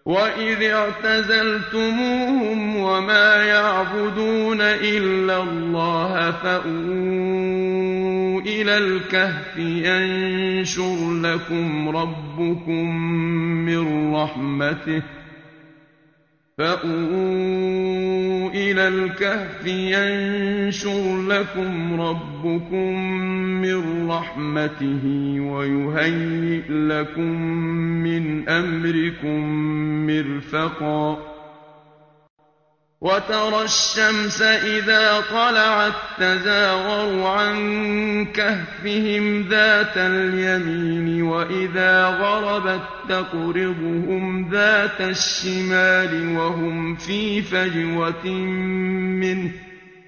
وَإِذِ اعْتَزَلْتُمُوهُمْ وَمَا يَعْبُدُونَ إِلَّا اللَّهَ فَأْوُوا إِلَى الْكَهْفِ يَنشُرْ لَكُمْ رَبُّكُم مِّن رَّحْمَتِهِ وَيُهَيِّئْ لَكُم مِّنْ أَمْرِكُم مِّرْفَقًا وَتَرَى الشَّمْسَ إِذَا طَلَعَت تَّزَاوَرُ عَن كَهْفِهِمْ ذَاتَ الْيَمِينِ وَإِذَا غَرَبَت تَّقْرِضُهُمْ ذَاتَ الشِّمَالِ وَهُمْ فِي فَجْوَةٍ مِّنْهُ ۚ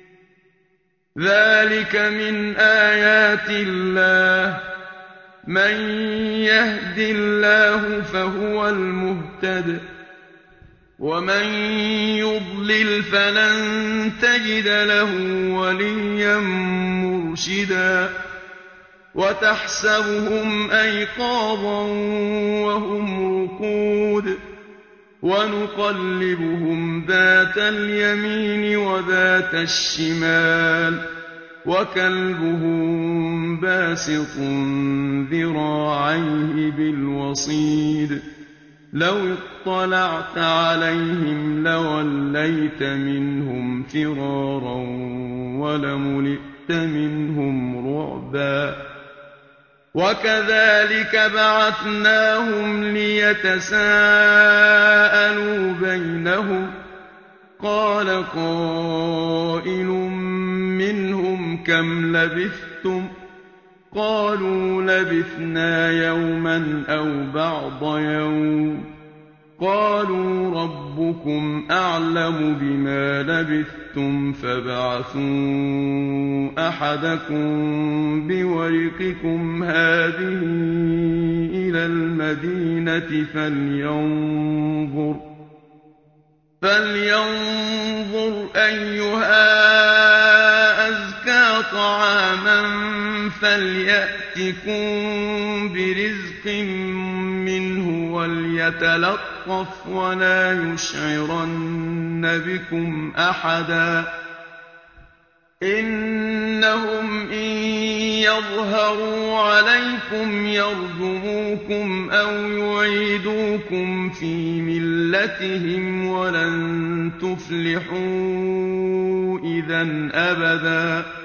ذَٰلِكَ مِنْ آيَاتِ اللَّهِ ۚ مَن يَهْدِ اللَّهُ فَهُوَ الْمُهْتَدِ ۖ وَمَن يُضْلِلْ فَلَن تَجِدَ لَهُ وَلِيًّا مُّرْشِدًا وَتَحْسَبُهُمْ أَيْقَاظًا وَهُمْ رُقُودٌ وَنُقَلِّبُهُمْ ذَاتَ الْيَمِينِ وَذَاتَ الشِّمَالِ وَكَلْبُهُم بَاسِطٌ ذِرَاعَيْهِ بِالْوَصِيدِ لَوِ اطَّلَعْتَ عَلَيْهِمْ لَوَلَّيْتَ مِنْهُمْ فِرَارًا وَلَمُلِئْتَ مِنْهُمْ رُعْبًا وَكَذَٰلِكَ بَعَثْنَاهُمْ لِيَتَسَاءَلُوا بَيْنَهُمْ ۚ قَالَ قَائِلٌ مِّنْهُمْ كَمْ لَبِثْتُمْ ۖ قَالُوا لَبِثْنَا يَوْمًا أَوْ بَعْضَ يَوْمٍ ۚ قَالُوا رَبُّكُمْ أَعْلَمُ بِمَا لَبِثْتُمْ فَابْعَثُوا أَحَدَكُم بِوَرِقِكُمْ هَٰذِهِ إِلَى الْمَدِينَةِ فَلْيَنظُرْ أَيُّهَا أَزْكَىٰ طَعَامًا فَلْيَأْتِكُم بِرِزْقٍ مِّنْهُ وَلْيَتَلَطَّفْ وَلَا يُشْعِرَنَّ بِكُمْ أَحَدًا إِنَّهُمْ إِن يَظْهَرُوا عَلَيْكُمْ يَرْجُمُوكُمْ أَوْ يُعِيدُوكُمْ فِي مِلَّتِهِمْ وَلَن تُفْلِحُوا إِذًا أَبَدًا